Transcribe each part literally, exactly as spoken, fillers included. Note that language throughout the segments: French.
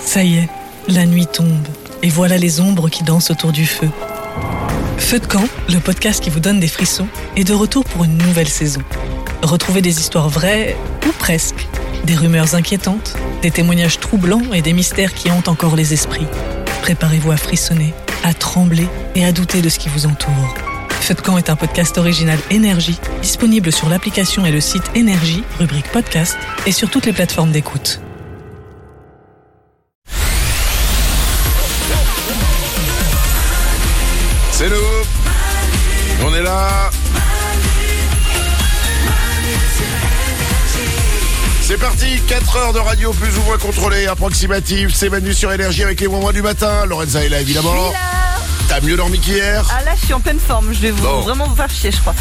Ça y est, la nuit tombe, et voilà les ombres qui dansent autour du feu. Feu de camp, le podcast qui vous donne des frissons, est de retour pour une nouvelle saison. Retrouvez des histoires vraies, ou presque, des rumeurs inquiétantes, des témoignages troublants et des mystères qui hantent encore les esprits. Préparez-vous à frissonner, à trembler et à douter de ce qui vous entoure. Feu de camp est un podcast original Énergie, disponible sur l'application et le site Énergie, rubrique podcast, et sur toutes les plateformes d'écoute. C'est nous, on est là. C'est parti, quatre heures de radio plus ou moins contrôlée, approximative. C'est Manu sur Énergie avec les moments du matin. Lorenza est là évidemment. Je suis là. T'as mieux dormi qu'hier? Ah là, je suis en pleine forme. Je vais vous, bon. vraiment vous faire chier, je crois.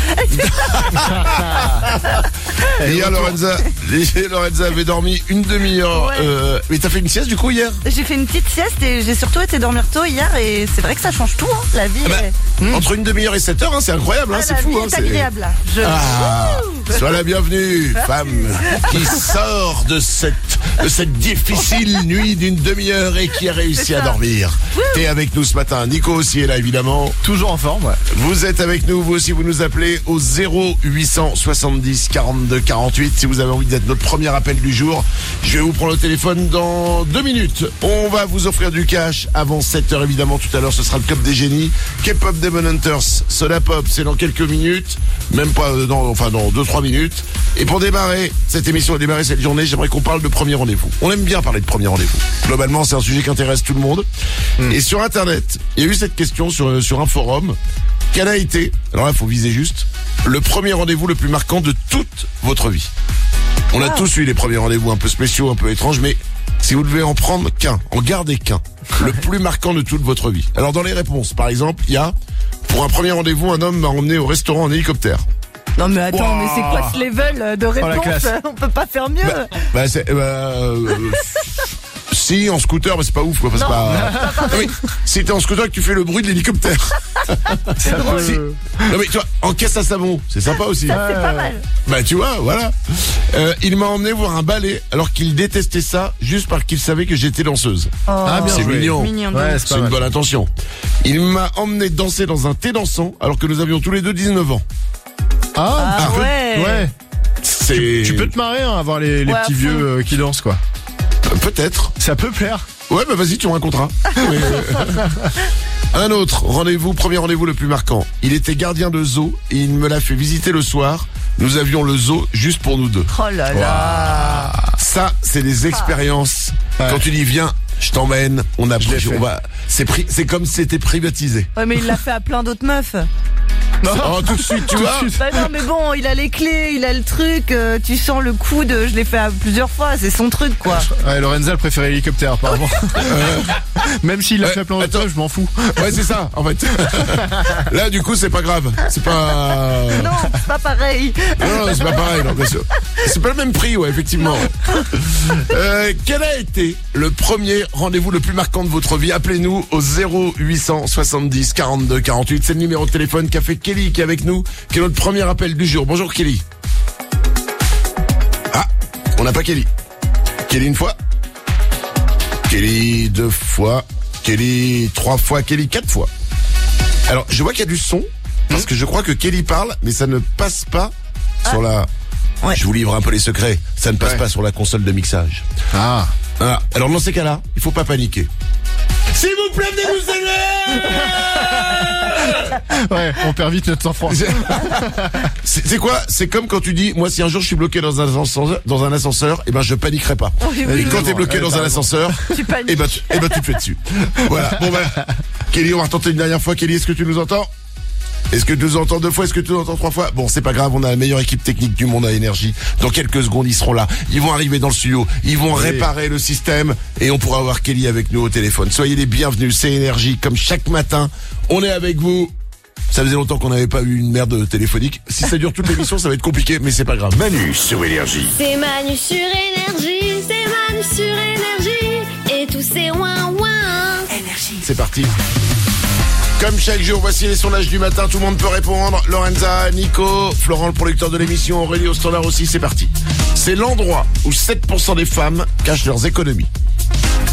Hier, Lorenza, Lorenza avait dormi une demi-heure. Ouais. Euh, mais t'as fait une sieste du coup hier? J'ai fait une petite sieste et j'ai surtout été dormir tôt hier et c'est vrai que ça change tout, hein. La vie Ah bah, est... mmh. Entre une demi-heure et sept heures, hein, c'est incroyable, hein, Ah, c'est la fou. vie Hein, est c'est... agréable. Je... Ah, sois la bienvenue, femme qui sort de cette, de cette difficile nuit d'une demi-heure et qui a réussi à dormir. T'es avec nous ce matin. Nico aussi est là évidemment. Toujours en forme, ouais. Vous êtes avec nous, vous aussi vous nous appelez au zéro huit cent soixante-dix quarante-deux quarante-huit si vous avez envie d'être notre premier appel du jour. Je vais vous prendre le téléphone dans deux minutes. On va vous offrir du cash avant sept heures évidemment. Tout à l'heure ce sera le Club des Génies. K-Pop Demon Hunters, Soda Pop, c'est dans quelques minutes. Même pas dans, enfin dans deux trois minutes. Et pour démarrer cette émission et démarrer cette journée, j'aimerais qu'on parle de premier rendez-vous. On aime bien parler de premier rendez-vous. Globalement c'est un sujet qui intéresse tout le monde. Mmh. Et sur internet, il y a eu cette question sur, sur un forum. Quel a été, alors là il faut viser juste, le premier rendez-vous le plus marquant de toute votre vie? On a wow. tous eu les premiers rendez-vous un peu spéciaux, un peu étranges, mais si vous devez en prendre qu'un, en garder qu'un, le plus marquant de toute votre vie. Alors dans les réponses, par exemple, il y a, pour un premier rendez-vous, un homme m'a emmené au restaurant en hélicoptère. Non mais attends, wow. mais c'est quoi ce level de réponse? Oh, on peut pas faire mieux. Bah, bah c'est... Bah, euh, Si, en scooter, mais c'est pas ouf, quoi. C'est non, pas... pas non, mais, si t'es en scooter et que tu fais le bruit de l'hélicoptère. C'est drôle. Si... Non, mais tu vois, en caisse à savon, c'est sympa aussi. Ça, c'est pas mal. Bah, tu vois, voilà. Euh, il m'a emmené voir un ballet alors qu'il détestait ça juste parce qu'il savait que j'étais danseuse. Oh. Ah, bien c'est joué. Mignon. mignon ouais, c'est, c'est une bonne intention. Il m'a emmené danser dans un thé dansant alors que nous avions tous les deux dix-neuf ans. Ah, ah ouais. Peut... ouais. C'est... Tu, tu peux te marrer, hein, avoir les, les ouais, petits vieux euh, qui dansent, quoi. Peut-être. Ça peut plaire. Ouais, bah vas-y, tu auras un contrat. Mais... un autre rendez-vous, premier rendez-vous le plus marquant. Il était gardien de zoo et il me l'a fait visiter le soir. Nous avions le zoo juste pour nous deux. Oh là là. Wow. Ça, c'est des expériences. Ouais. Quand tu dis viens, je t'emmène, on a pris, on va. C'est pri... c'est comme si c'était privatisé. Ouais, mais il l'a fait à plein d'autres meufs. Non. Oh, tout de suite, tu vois. Bah non, mais bon, il a les clés, il a le truc, euh, tu sens le coude, je l'ai fait à plusieurs fois, c'est son truc, quoi. Ouais, Lorenza, elle préfère l'hélicoptère, apparemment. euh, Même s'il l'a ouais, fait à plein d'autres fois, je m'en fous. Ouais, c'est ça, en fait. Là, du coup, c'est pas grave. C'est pas... Non, c'est pas pareil. Non, non, c'est pas pareil, non, bien sûr. C'est pas le même prix, ouais, effectivement. Euh, quel a été le premier rendez-vous le plus marquant de votre vie? Appelez-nous au zéro huit cent soixante-dix quarante-deux quarante-huit. C'est le numéro de téléphone qu'a fait Kelly qui est avec nous, qui est notre premier appel du jour. Bonjour Kelly. Ah, on n'a pas Kelly. Kelly une fois. Kelly deux fois. Kelly trois fois. Kelly quatre fois. Alors, je vois qu'il y a du son, parce que je crois que Kelly parle, mais ça ne passe pas ah. sur la... Ouais. Je vous livre un peu les secrets. Ça ne passe ouais. pas sur la console de mixage. Ah. ah. Alors dans ces cas-là, il faut pas paniquer. S'il vous plaît, venez nous aider. Ouais, on perd vite notre sang-froid. C'est, c'est quoi? C'est comme quand tu dis, moi si un jour je suis bloqué dans un ascenseur, dans un ascenseur, eh ben je paniquerai pas. Oui, oui, et quand oui, t'es bloqué ouais, dans un ascenseur, tu paniques. Eh ben tu, eh ben tu te fais dessus. Voilà. Bon ben, Kelly, on va retenter une dernière fois. Kelly, est-ce que tu nous entends? Est-ce que tu nous entends deux fois? Est-ce que tu nous entends trois fois? Bon, c'est pas grave, on a la meilleure équipe technique du monde à Énergie. Dans quelques secondes, ils seront là. Ils vont arriver dans le studio. Ils vont oui. réparer le système et on pourra avoir Kelly avec nous au téléphone. Soyez les bienvenus, c'est Énergie. Comme chaque matin, on est avec vous. Ça faisait longtemps qu'on n'avait pas eu une merde téléphonique. Si ça dure toute l'émission, ça va être compliqué, mais c'est pas grave. Manu sur Énergie. C'est Manu sur Énergie. C'est Manu sur Énergie. Et tous ces ouin ouin. Énergie. C'est parti. Comme chaque jour, voici les sondages du matin, tout le monde peut répondre. Lorenza, Nico, Florent, le producteur de l'émission, Aurélie au standard aussi, c'est parti. C'est l'endroit où sept pour cent des femmes cachent leurs économies.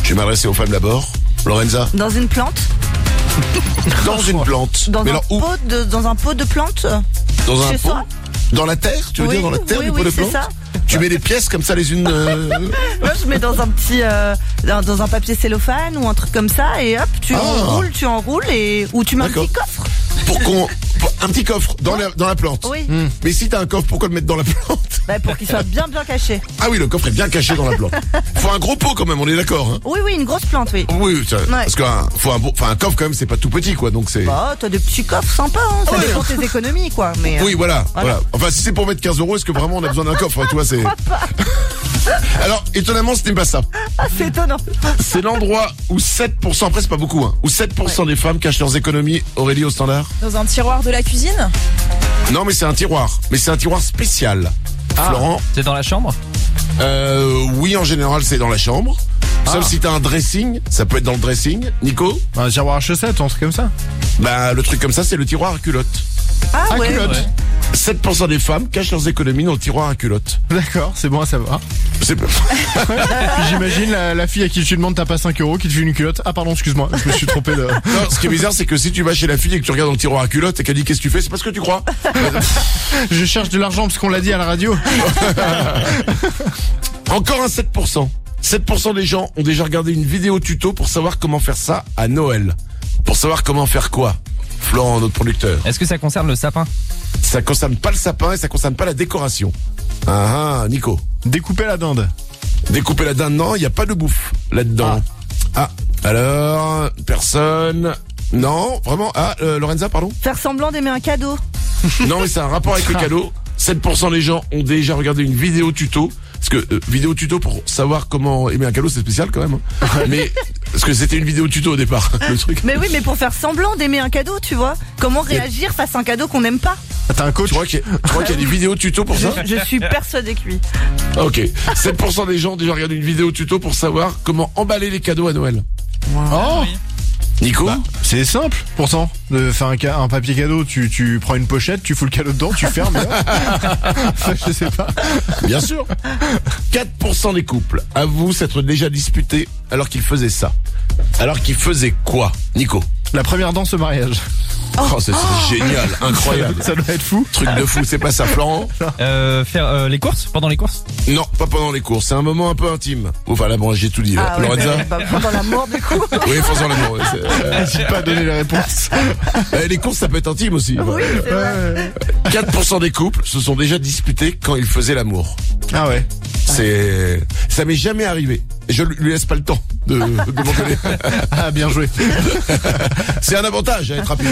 Je vais m'adresser aux femmes d'abord. Lorenza? Dans une plante? Dans une plante. Dans Mais un, alors où? pot de, dans un pot de plante? Dans un Chez pot? soi? Dans la terre? Tu veux Oui, dire dans la terre oui, du pot oui, de c'est plante? ça. Tu mets les pièces comme ça les unes. Euh... Moi, je mets dans un petit, euh, dans, dans un papier cellophane ou un truc comme ça, et hop, tu Ah. enroules, tu enroules, et ou tu mets un D'accord. petit coffre. Pour qu'on. pour- Un petit coffre dans la, dans la plante. Oui. Mais si t'as un coffre, pourquoi le mettre dans la plante? Bah, pour qu'il soit bien, bien caché. Ah oui, le coffre est bien caché dans la plante. Faut un gros pot quand même, on est d'accord. Hein. Oui, oui, une grosse plante, oui. Oui, ça- parce qu'un faut un, beau- enfin, un coffre quand même, c'est pas tout petit quoi, donc c'est. Bah, t'as des petits coffres sympas, hein. Ça Ouais. dépend de tes économies, quoi. Mais, euh, Oui, voilà, voilà. Voilà. Enfin, si c'est pour mettre quinze euros, est-ce que vraiment on a besoin d'un coffre? Tu vois, c'est. Alors, étonnamment, ce n'est pas ça. Ah, c'est étonnant. C'est l'endroit où sept pour cent, après c'est pas beaucoup, hein, où sept pour cent des femmes cachent leurs économies. Aurélie au standard? Dans un tiroir de la cuisine? Non, mais c'est un tiroir. Mais c'est un tiroir spécial. Florent? C'est dans la chambre? Euh, oui, en général, c'est dans la chambre. Sauf si t'as un dressing, ça peut être dans le dressing. Nico? Un tiroir à chaussettes, un truc comme ça. Bah, le truc comme ça, c'est le tiroir à culotte. Ah, Ah, ouais. culotte. sept pour cent des femmes cachent leurs économies dans le tiroir à culotte. D'accord, c'est bon à savoir. C'est Puis j'imagine la, la fille à qui tu demandes t'as pas cinq euros qui te fait une culotte. Ah pardon, excuse-moi, je me suis trompé de... Non, ce qui est bizarre, c'est que si tu vas chez la fille et que tu regardes dans le tiroir à culotte et qu'elle dit qu'est-ce que tu fais, c'est pas ce que tu crois. Je cherche de l'argent parce qu'on l'a dit à la radio. Encore un sept pour cent. sept pour cent des gens ont déjà regardé une vidéo tuto pour savoir comment faire ça à Noël. Pour savoir comment faire quoi? Florent, notre producteur. Est-ce que ça concerne le sapin? Ça concerne pas le sapin et ça concerne pas la décoration. Ah ah, Nico. Découper la dinde. Découper la dinde, non, il n'y a pas de bouffe là-dedans. Ah. alors, personne. Non, vraiment. Ah, euh, Lorenza, pardon. Faire semblant d'aimer un cadeau. Non, mais c'est un rapport avec le cadeau. sept pour cent des gens ont déjà regardé une vidéo tuto. Parce que euh, vidéo tuto pour savoir comment aimer un cadeau, c'est spécial quand même. Hein. Mais parce que c'était une vidéo tuto au départ, le truc. Mais oui, mais pour faire semblant d'aimer un cadeau, tu vois. Comment réagir face à un cadeau qu'on n'aime pas? Ah, t'as un coach? Tu crois qu'il y, a- tu crois qu'il y a des vidéos tuto pour ça? Je suis persuadée que oui. Ah, ok. sept pour cent des gens ont déjà regardé une vidéo tuto pour savoir comment emballer les cadeaux à Noël. Oh, Nico? bah, c'est simple pourtant de faire un, ca- un papier cadeau. Tu, tu prends une pochette, tu fous le cadeau dedans, tu fermes. Et hop. Enfin, je sais pas. Bien sûr. quatre pour cent des couples avouent s'être déjà disputés alors qu'ils faisaient ça. Alors qu'ils faisaient quoi? Nico? La première danse au mariage. Oh, c'est c'est génial, incroyable. Ça doit être fou. Truc de fou, c'est pas ça, Florent? Euh, faire euh, les courses? Pendant les courses? Non, pas pendant les courses. C'est un moment un peu intime. Enfin, là, bon, j'ai tout dit. Là. Ah ouais, Lorenza? bah, bah, pendant la mort du coup. Oui, faisons l'amour. Ouais, c'est- euh, N'hésite pas à donner la réponse. euh, les courses, ça peut être intime aussi. Oui, c'est vrai. quatre pour cent des couples se sont déjà disputés quand ils faisaient l'amour. Ah ouais. C'est, ça m'est jamais arrivé. Je lui laisse pas le temps de, de m'engueuler. Ah, bien joué. C'est un avantage, hein, être rapide.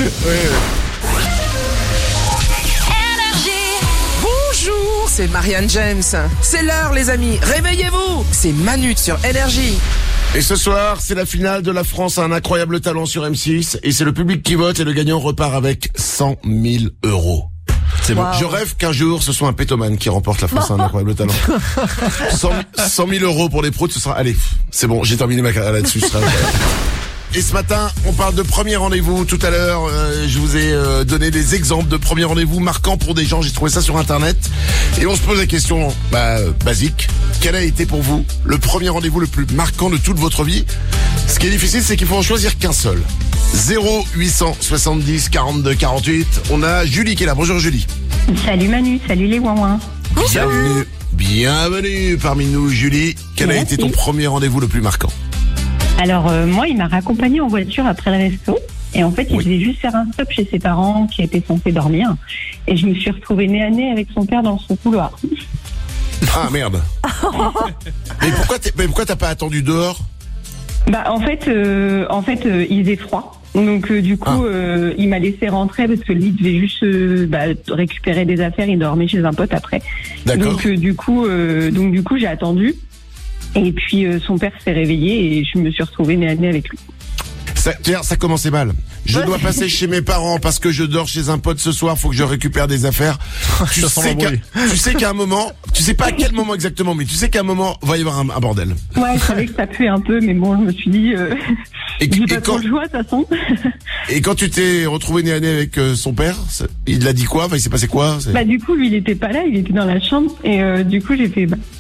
Bonjour, c'est Marianne James. C'est l'heure les amis, réveillez-vous. C'est Manu sur Énergie. Et ce soir, c'est la finale de la France a un incroyable talent sur M six. Et c'est le public qui vote et le gagnant repart avec cent mille euros. C'est bon. Wow. Je rêve qu'un jour, ce soit un pétomane qui remporte la France a un incroyable talent. cent mille euros pour les pros, ce sera... Allez, c'est bon, j'ai terminé ma carrière là-dessus. ce sera incroyable. Et ce matin, on parle de premier rendez-vous. Tout à l'heure, euh, je vous ai euh, donné des exemples de premiers rendez-vous marquants pour des gens. J'ai trouvé ça sur Internet. Et on se pose la question bah, euh, basique. Quel a été pour vous le premier rendez-vous le plus marquant de toute votre vie? Ce qui est difficile, c'est qu'il faut en choisir qu'un seul. zéro huit cent soixante-dix quarante-deux quarante-huit. On a Julie qui est là. Bonjour Julie. Salut Manu, salut les ouin-ouin. Bienvenue. Bienvenue parmi nous Julie. Quel a Merci. été ton premier rendez-vous le plus marquant? Alors euh, moi, il m'a raccompagné en voiture après le resto. Et en fait, il Oui. devait juste faire un stop chez ses parents qui étaient censés dormir. Et je me suis retrouvée nez à nez avec son père dans son couloir. Ah merde. Mais pourquoi t'es- mais pourquoi t'as pas attendu dehors? Bah en fait, euh, en fait, euh, il faisait froid. Donc euh, du coup, Ah. euh, il m'a laissé rentrer parce que lui il devait juste euh, bah, récupérer des affaires. Il dormait chez un pote après. D'accord. Donc euh, du coup, euh, donc du coup, j'ai attendu. Et puis euh, son père s'est réveillé et je me suis retrouvée nez à nez avec lui. Ça, tiens, ça commençait mal. Je dois passer chez mes parents parce que je dors chez un pote ce soir. Faut que je récupère des affaires. tu, Ça sent sais qu'à, l'embrouille. tu sais qu'à un moment, tu sais pas à quel moment exactement, mais tu sais qu'à un moment va y avoir un, un bordel. Ouais, je savais que ça puait un peu, mais bon, je me suis dit, euh, Et, j'ai et pas trop quand, le choix de toute façon. et quand tu t'es retrouvé nez à nez avec euh, son père, ça- il a dit quoi? Enfin, il s'est passé quoi? C'est- Bah du coup, lui, il était pas là, il était dans la chambre, et euh, du coup, j'ai fait bah, bonjour.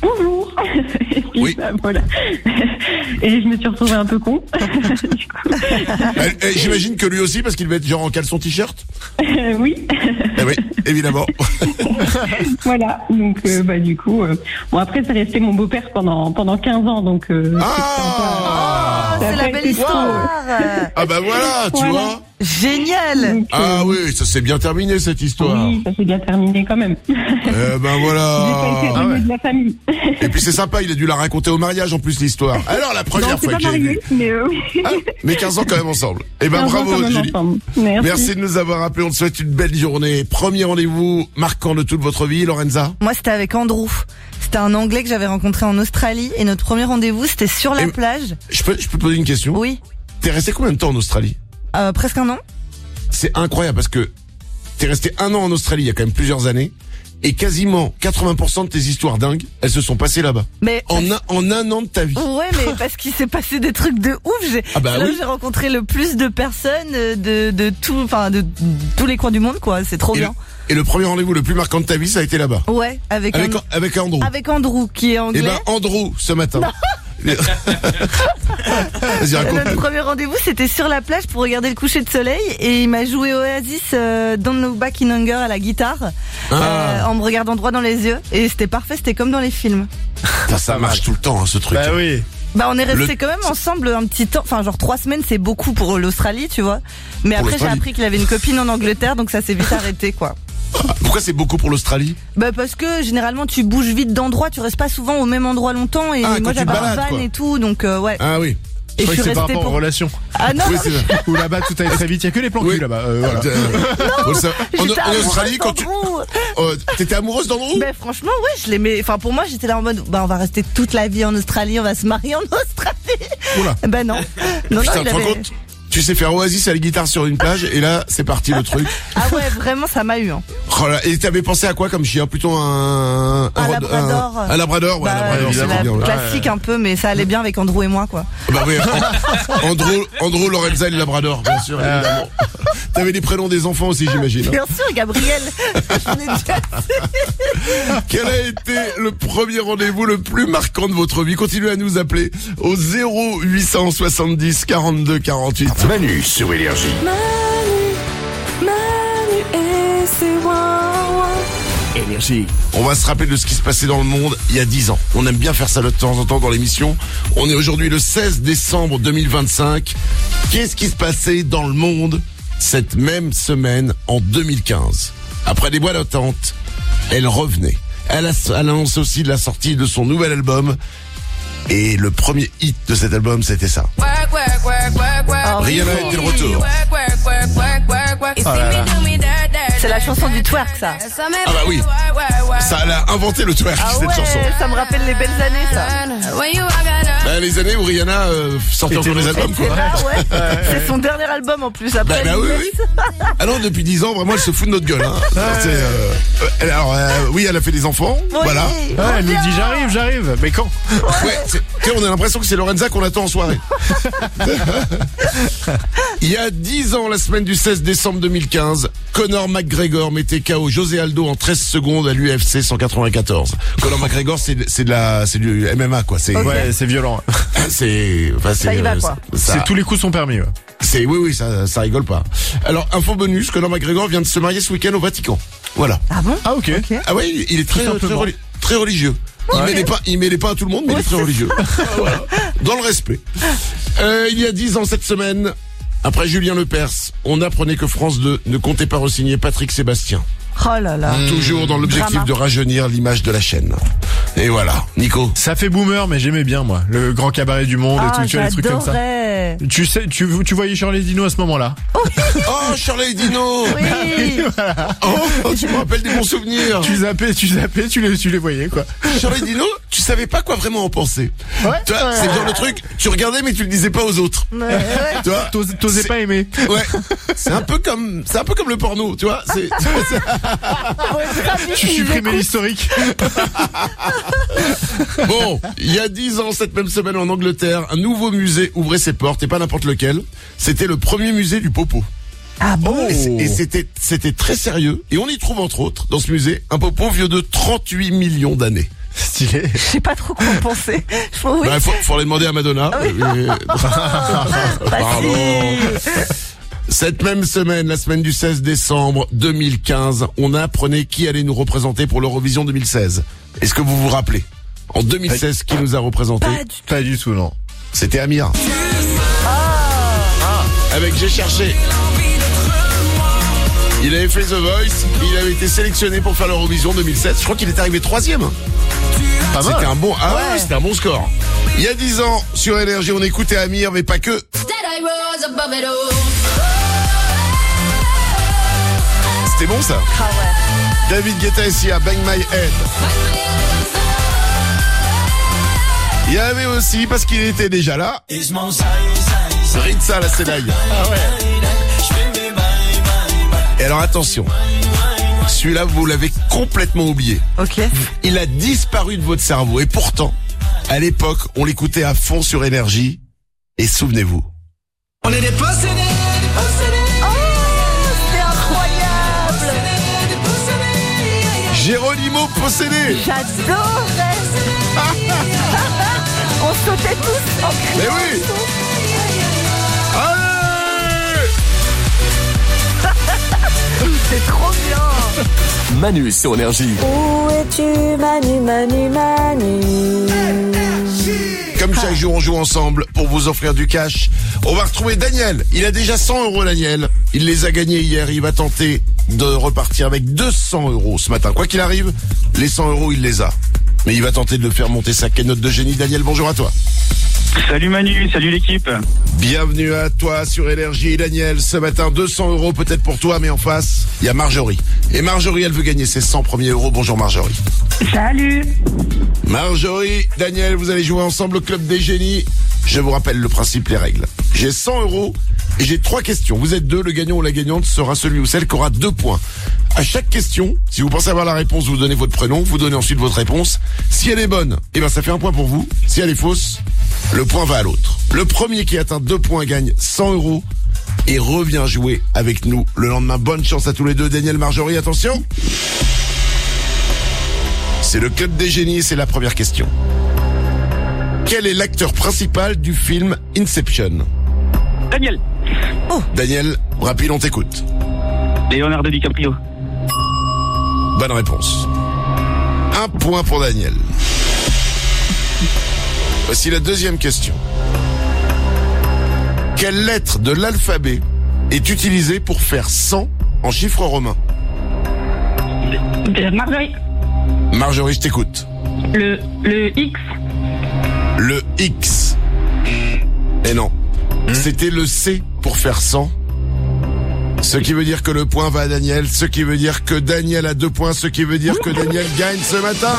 cours. Et puis, Oui. bah, voilà. Et je me suis retrouvée un peu con. Du coup, Eh, eh, J'imagine que lui aussi, parce qu'il va être genre en caleçon t-shirt. euh, oui. Eh oui, évidemment. Voilà. Donc, euh, bah, du coup, euh, bon, après, c'est resté mon beau-père pendant, pendant quinze ans. Donc, euh, Ah, Oh, Ça c'est a la pas belle été histoire. ah bah voilà, tu Voilà. vois. Génial. donc, euh, Ah oui, ça s'est bien terminé cette histoire. oui, ça s'est bien terminé quand même. Eh ben J'ai pas été voilà. éloignée de la famille. Et puis c'est sympa, il a dû la raconter au mariage en plus l'histoire. Alors la première Non, c'est fois pas que j'ai marié, vu. mais euh, oui. Ah, mais quinze ans quand même ensemble. Eh ben quinze ans bravo quand même Julie. ensemble. Merci. Merci de nous avoir appelés, on te souhaite une belle journée. Premier rendez-vous marquant de toute votre vie, Lorenza. Moi, c'était avec Andrew. C'était un Anglais que j'avais rencontré en Australie et notre premier rendez-vous, c'était sur la Et- plage. Je peux, je peux te poser une question? Oui, T'es resté combien de temps en Australie? euh, presque un an. C'est incroyable parce que t'es resté un an en Australie il y a quand même plusieurs années et quasiment quatre-vingts pour cent de tes histoires dingues, elles se sont passées là-bas. Mais En un, en un an de ta vie. ouais, mais parce qu'il s'est passé des trucs de ouf. J'ai, Ah bah c'est là où oui. j'ai rencontré le plus de personnes euh, de de tout, enfin de, de tous les coins du monde, quoi. C'est trop Et le, bien. et le premier rendez-vous le plus marquant de ta vie, ça a été là-bas. Ouais, avec Avec, un, avec Andrew. avec Andrew qui est Eh anglais. ben Andrew, ce matin. Vas-y, Et raconte. notre premier rendez-vous, c'était sur la plage pour regarder le coucher de soleil et il m'a joué Oasis euh, Don't Look Back in Anger à la guitare Ah. euh, en me regardant droit dans les yeux et c'était parfait, c'était comme dans les films. Putain, ça marche tout le temps, hein, ce truc. Bah oui. Bah on est resté Le- quand même ensemble un petit temps, enfin genre trois semaines c'est beaucoup pour l'Australie tu vois, mais Pour après j'ai l'Australie. appris qu'il avait une copine en Angleterre donc ça s'est vite arrêté quoi. Pourquoi c'est beaucoup pour l'Australie? Bah parce que généralement tu bouges vite d'endroit, tu restes pas souvent au même endroit longtemps et Ah, quand moi tu te j'avais un balades, van quoi. et tout donc euh, ouais. Ah oui. Je Et crois je que suis c'est par restée rapport aux pour... relations. Ah non, Oui, c'est ça. Où là-bas tout allait très vite. Il y a que les plans Oui. cul là-bas. Euh, voilà. Euh, faut le savoir. en, j'étais en amoureuse Australie, quand tu, d'Andrew. euh, t'étais amoureuse d'Andrew? Ben franchement ouais je l'aimais, enfin pour moi j'étais là en mode bah on va rester toute la vie en Australie, on va se marier en Australie. Oula. Ben non. Non Putain, non tu il te rends avait... compte? Tu sais faire Oasis à la guitare sur une plage et là c'est parti le truc. Ah ouais vraiment ça m'a eu hein. Oh là, et t'avais pensé à quoi comme chien? Plutôt un... Un rod- labrador. Un, un labrador, ouais, Bah, un labrador, c'est ça la va bien. Ouais. classique un peu mais ça allait bien avec Andrew et moi quoi. Bah oui, An- Andrew, Andrew, Lorenza et le labrador, bien sûr, évidemment. T'avais les prénoms des enfants aussi, j'imagine. hein. Bien sûr Gabriel. Je l'ai déjà dit. Quel a été le premier rendez-vous le plus marquant de votre vie? Continuez à nous appeler au zéro huit cent soixante-dix quarante-deux quarante-huit. Manu sur Énergie. Énergie. On va se rappeler de ce qui se passait dans le monde il y a dix ans. On aime bien faire ça de temps en temps dans l'émission. On est aujourd'hui le seize décembre deux mille vingt-cinq. Qu'est-ce qui se passait dans le monde cette même semaine en deux mille quinze? Après des mois d'attente, elle revenait. Elle, a, elle annonce aussi la sortie de son nouvel album. Et le premier hit de cet album, c'était ça. Oh, Rihanna oui. était de retour. C'est la chanson du twerk ça. Ah bah oui. Ça, elle a inventé le twerk, Ah cette ouais, chanson. ça me rappelle les belles années ça. Bah, les années où Rihanna euh, sortait encore des albums, C'est quoi. là ouais. C'est son dernier album en plus après. Bah, bah oui, oui. Ah non, depuis dix ans, vraiment, elle se fout de notre gueule. Hein. C'est, euh, euh, alors, euh, oui, elle a fait des enfants, Oui, voilà. Ouais, elle nous dit j'arrive, j'arrive. Mais quand? Ouais, c'est- tu sais, on a l'impression que c'est Lorenza qu'on attend en soirée. Il y a dix ans, la semaine du seize décembre deux mille quinze, Conor McGregor mettait K O José Aldo en treize secondes à l'U F C cent quatre-vingt-quatorze. Conor McGregor, c'est c'est de la, c'est du M M A, quoi. C'est, Ouais, c'est violent. c'est, enfin, c'est, Ça y va, euh, quoi. ça- C'est tous les coups sont permis. Ouais. C'est, oui, oui, ça, ça rigole pas. Alors, info bonus, Conor McGregor vient de se marier ce week-end au Vatican. Voilà. Ah bon? Ah ok. Ok. Ah ouais, il est très, Tout très, simplement. reli- très religieux. Il met les pas, il met les pas à tout le monde, mais il est très religieux. Voilà. Dans le respect. Euh, il y a dix ans cette semaine, après Julien Lepers, on apprenait que France deux ne comptait pas re-signer Patrick Sébastien. Oh là là. Toujours dans l'objectif Drama. de rajeunir l'image de la chaîne. Et voilà. Nico. Ça fait boomer, mais j'aimais bien moi. Le grand cabaret du monde et Ah tout, tu vois, les trucs comme ça. j'adorais. Tu sais, tu, tu voyais Charlie Dino à ce moment-là. Oh, Charlie Dino. Oui. Oh, tu me rappelles des bons souvenirs. Tu zappais, tu zappais, tu les, tu les voyais quoi. Charlie Dino, tu savais pas quoi vraiment en penser. Ouais. Tu vois, c'est le genre de truc, tu regardais mais tu le disais pas aux autres. Ouais, ouais. Tu vois, T'osais t'osais c'est- pas aimer. Ouais, c'est un peu comme, c'est un peu comme le porno, tu vois. C'est, c'est- Tu supprimais l'historique. bon, il y a dix ans, cette même semaine en Angleterre, un nouveau musée ouvrait ses portes, et pas n'importe lequel. C'était le premier musée du popo. Ah bon? Et c'est- Et c'était, c'était très sérieux. Et on y trouve entre autres, dans ce musée, un popo vieux de trente-huit millions d'années. Stylé. Je sais pas trop quoi en penser. Faut, oui. Bah, faut, faut aller demander à Madonna. Ah oui. Et- Pardon. Cette même semaine, la semaine du seize décembre deux mille quinze, on apprenait qui allait nous représenter pour l'Eurovision deux mille seize. Est-ce que vous vous rappelez? En deux mille seize, qui nous a représenté? Pas du Pas du tout, non. C'était Amir. Avec J'ai cherché. Il avait fait The Voice, il avait été sélectionné pour faire l'Eurovision deux mille seize. Je crois qu'il est arrivé troisième. Pas mal. C'était un bon, ah ouais, Ouais. c'était un bon score. Il y a dix ans, sur Énergie, on écoutait Amir, mais pas que. C'était bon ça. Ah ouais. David Guetta et Sia, Bang My Head. Il y avait aussi, parce qu'il était déjà là, Ritza la Sedaï. Ah ouais. Et alors attention, celui-là vous l'avez complètement oublié. Ok. Il a disparu de votre cerveau et pourtant, à l'époque, on l'écoutait à fond sur Énergie. Et souvenez-vous. Oh, c'est incroyable. Geronimo possédé. J'adorais. On sautait tous en criant. Mais oui. Allez. C'est trop bien. Manu sur Énergie. Où es-tu, Manu, Manu, Manu? Comme chaque jour, on joue ensemble pour vous offrir du cash. On va retrouver Daniel. Il a déjà cent euros, Daniel. Il les a gagnés hier. Il va tenter de repartir avec deux cents euros ce matin. Quoi qu'il arrive, les cent euros, il les a. Mais il va tenter de le faire monter sa cagnotte de génie. Daniel, bonjour à toi. Salut Manu, salut l'équipe. Bienvenue à toi sur Énergie, Daniel. Ce matin, deux cents euros peut-être pour toi, mais en face, il y a Marjorie. Et Marjorie, elle veut gagner ses cent premiers euros. Bonjour Marjorie. Salut. Marjorie, Daniel, vous allez jouer ensemble au Club des Génies. Je vous rappelle le principe, les règles. J'ai cent euros et j'ai trois questions. Vous êtes deux, le gagnant ou la gagnante sera celui ou celle qui aura deux points. À chaque question, si vous pensez avoir la réponse, vous donnez votre prénom, vous donnez ensuite votre réponse. Si elle est bonne, eh ben ça fait un point pour vous. Si elle est fausse, le point va à l'autre. Le premier qui atteint deux points gagne cent euros et revient jouer avec nous le lendemain. Bonne chance à tous les deux. Daniel, Marjorie, attention. C'est le Club des Génies, c'est la première question. Quel est l'acteur principal du film Inception? Daniel. Daniel, rapide, on t'écoute. Leonardo DiCaprio. Bonne réponse. Un point pour Daniel. Voici la deuxième question. Quelle lettre de l'alphabet est utilisée pour faire cent en chiffres romains? Marjorie. Marjorie, je t'écoute. Le, le X. Le X. Et non. C'était le C pour faire cent. Ce qui veut dire que le point va à Daniel. Ce qui veut dire que Daniel a deux points. Ce qui veut dire que Daniel gagne ce matin.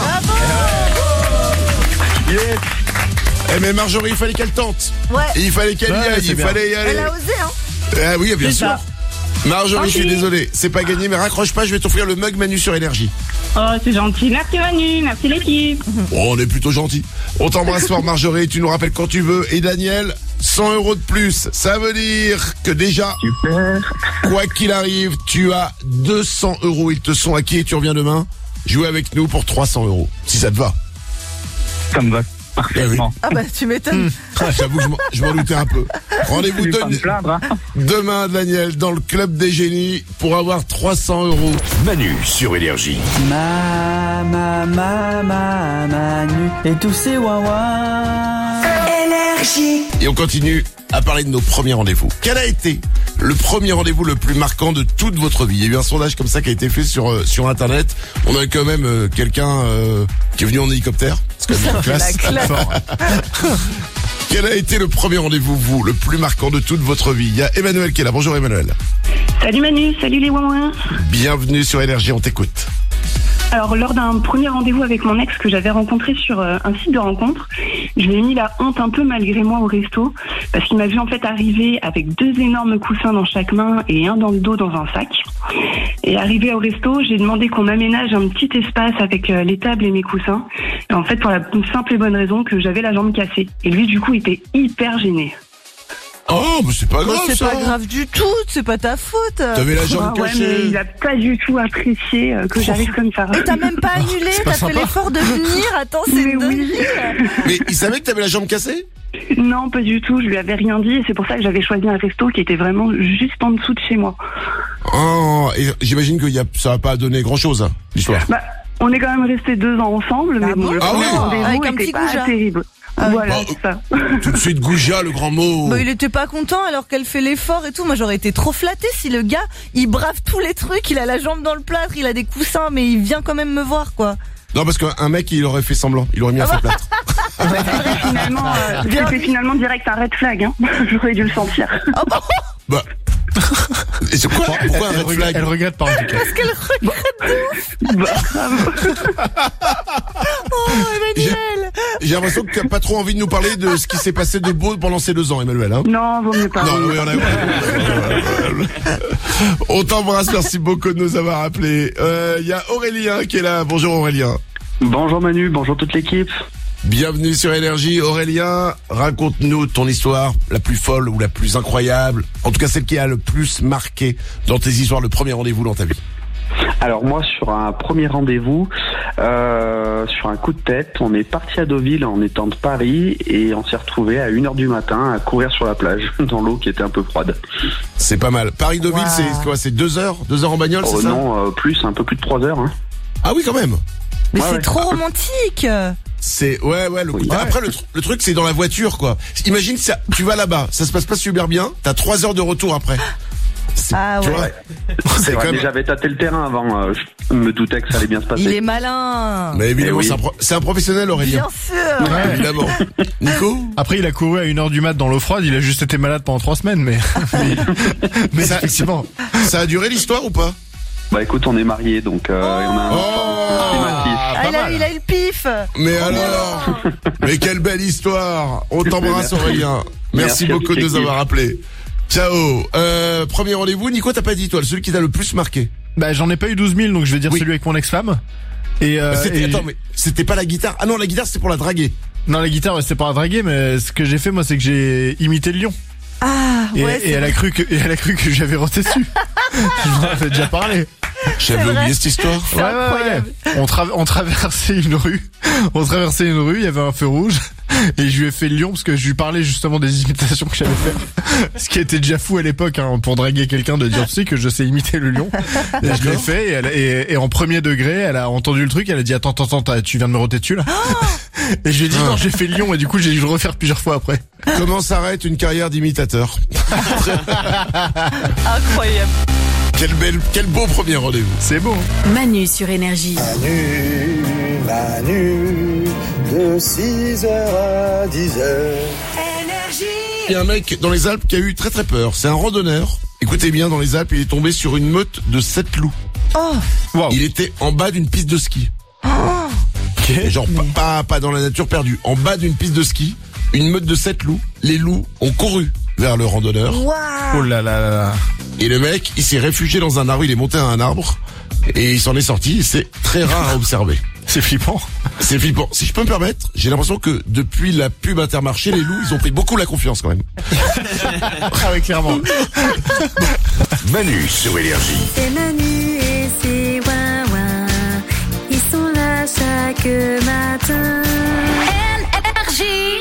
Yes. Eh mais Marjorie, il fallait qu'elle tente. Ouais. Et il fallait qu'elle y Ouais, aille. c'est Il bien. fallait y aller. Elle a osé, hein. Ah oui, bien C'est sûr. ça. Marjorie, je suis Gentil. désolé. C'est pas gagné, mais raccroche pas. Je vais t'offrir le mug Manu sur Énergie. Oh, c'est gentil. Merci Manu, merci l'équipe. Oh, on est plutôt gentil. On t'embrasse fort, Marjorie. Tu nous rappelles quand tu veux. Et Daniel, cent euros de plus. Ça veut dire que déjà, Super. quoi qu'il arrive, tu as deux cents euros. Ils te sont acquis et tu reviens demain jouer avec nous pour trois cents euros. Si ça te va. Ça me va parfaitement. Ah bah tu m'étonnes. Ah, j'avoue que je m'en- je m'en doutais un peu. Rendez-vous Je vais pas de- me plaindre. Hein. demain, Daniel, dans le Club des Génies pour avoir trois cents euros. Manu sur Énergie. Ma, ma, ma, ma, Manu et tous ces wawa. Énergie. Et on continue à parler de nos premiers rendez-vous. Quel a été le premier rendez-vous le plus marquant de toute votre vie? Il y a eu un sondage comme ça qui a été fait sur euh, sur internet. On a quand même euh, quelqu'un euh, qui est venu en hélicoptère. C'est quand même une classe. La classe. Quel a été le premier rendez-vous, vous, le plus marquant de toute votre vie? Il y a Emmanuel qui est là. Bonjour Emmanuel. Salut Manu, salut les ouin. Bienvenue sur Énergie, on t'écoute. Alors, lors d'un premier rendez-vous avec mon ex que j'avais rencontré sur euh, un site de rencontre, je lui ai mis la honte un peu malgré moi au resto parce qu'il m'a vu en fait arriver avec deux énormes coussins dans chaque main et un dans le dos dans un sac. Et arrivé au resto, j'ai demandé qu'on aménage un petit espace avec euh, les tables et mes coussins. Et en fait, pour la simple et bonne raison que j'avais la jambe cassée. Et lui, du coup, était hyper gêné. Oh, mais c'est pas grave, C'est ça. pas grave du tout, c'est pas ta faute. T'avais la jambe Ah ouais, cachée. mais il a pas du tout apprécié euh, que j'arrive comme ça. Et t'as même pas annulé, pas t'as fait sympa. l'effort de venir. Attends, c'est Mais une oui. dinguerie. Mais il savait que t'avais la jambe cassée? Non, pas du tout. Je lui avais rien dit et c'est pour ça que j'avais choisi un resto qui était vraiment juste en dessous de chez moi. Oh, et j'imagine que y a, ça va pas donné grand chose, hein, l'histoire. Bah, on est quand même restés deux ans ensemble, mais Ah bon, bon le Ah premier oui. rendez-vous Avec un était petit pas goujat. terrible. Ah oui. Voilà, Bah, c'est ça. Tout de suite, Gouja, le grand mot. Bah, il était pas content alors qu'elle fait l'effort et tout. Moi, j'aurais été trop flattée si le gars, il brave tous les trucs, il a la jambe dans le plâtre, il a des coussins, mais il vient quand même me voir, quoi. Non, parce qu'un mec, il aurait fait semblant. Il aurait mis un faux plâtre. C'est vrai, finalement, euh, c'était finalement direct un red flag. Hein. J'aurais dû le sentir. Bah. Et c'est quoi? Pourquoi un elle, red regrette, flag? elle regrette pas en tout cas. Parce qu'elle regrette de ouf. Oh, Emmanuel. J'ai l'impression que t'as pas trop envie de nous parler de ce qui s'est passé de beau pendant ces deux ans, Emmanuel, hein? Non, vaut mieux pas. Non, oui, on a... On t'embrasse, merci beaucoup de nous avoir appelés. Euh, il y a Aurélien qui est là. Bonjour Aurélien. Bonjour Manu, bonjour toute l'équipe. Bienvenue sur Énergie. Aurélien, raconte-nous ton histoire la plus folle ou la plus incroyable. En tout cas, celle qui a le plus marqué dans tes histoires, le premier rendez-vous dans ta vie. Alors moi, sur un premier rendez-vous, euh, sur un coup de tête, on est parti à Deauville en étant de Paris et on s'est retrouvé à une heure du matin à courir sur la plage dans l'eau qui était un peu froide. C'est pas mal. Paris-Deauville, Wow. c'est quoi? C'est deux heures? Deux heures en bagnole, Oh c'est ça? non, euh, plus, un peu plus de trois heures. Hein. Ah oui, quand même. Mais Ouais, c'est ouais. trop romantique. C'est ouais ouais le coup. Oui. Après le, tr- le truc c'est dans la voiture quoi. Imagine ça, tu vas là-bas, ça se passe pas super bien, t'as trois heures de retour après. C'est- Ah tu ouais. vois, C'est c'est vrai, quand mais même. j'avais tâté le terrain avant, euh, je me doutais que ça allait bien se passer. Il est malin. Mais évidemment Eh oui. c'est, un pro- c'est un professionnel Aurélien. Bien sûr. Ouais. Évidemment. Nico. Après, il a couru à une heure du mat dans l'eau froide. Il a juste été malade pendant trois semaines, mais mais, mais Ça- effectivement. Ça a duré l'histoire ou pas? Bah écoute, on est mariés, donc euh, et on a un enfant qui est massif. Ah, pas il, a, mal. il a eu le pif. Mais alors, mais quelle belle histoire. On t'embrasse Merci. Aurélien. Merci, Merci à beaucoup toute de nous l'équipe. avoir appelés. Ciao. Euh, premier rendez-vous. Nico, t'as pas dit toi, celui qui t'a le plus marqué. Bah, j'en ai pas eu douze mille, donc je vais dire Oui. celui avec mon ex-femme. Et, euh, C'était, et- attends, mais c'était pas la guitare. Ah non, la guitare c'était pour la draguer. non, la guitare, ouais, c'était pas à draguer, mais ce que j'ai fait, moi, c'est que j'ai imité le lion. Ah, Et, ouais. et c'est elle a cru que, et elle a cru que j'avais roté dessus. Je vous en avais déjà parlé. J'avais vrai. oublié cette histoire. C'est incroyable. On, tra- on traversait une rue. On traversait une rue, il y avait un feu rouge. Et je lui ai fait le lion parce que je lui parlais justement des imitations que j'avais faire. Ce qui était déjà fou à l'époque, hein, pour draguer quelqu'un de dire, tu sais, que je sais imiter le lion. Et je l'ai fait, et, elle, et, et en premier degré, elle a entendu le truc, elle a dit, attends, attends, attends, tu viens de me roter dessus, là? Et je lui ai dit, non, j'ai fait le lion, et du coup, j'ai dû le refaire plusieurs fois après. Comment s'arrête une carrière d'imitateur? Incroyable. Quel bel, quel beau premier rendez-vous. C'est beau. Manu sur Énergie. Manu, Manu, de six heures à dix heures. Il y a un mec dans les Alpes qui a eu très très peur. C'est un randonneur. Écoutez bien, dans les Alpes, il est tombé sur une meute de sept loups. Oh. Wow. Il était en bas d'une piste de ski. Et genre pas, pas, pas dans la nature perdue. En bas d'une piste de ski, une meute de sept loups. Les loups ont couru vers le randonneur. Oh là là là là. Et le mec, il s'est réfugié dans un arbre, il est monté à un arbre. Et il s'en est sorti. Et c'est très rare à observer. C'est flippant. C'est flippant. Si je peux me permettre, j'ai l'impression que depuis la pub Intermarché, les loups, ils ont pris beaucoup la confiance quand même. Ah ouais, clairement. Manu sur Énergie. C'est Manu et c'est Wawa. Ils sont là chaque matin. Énergie.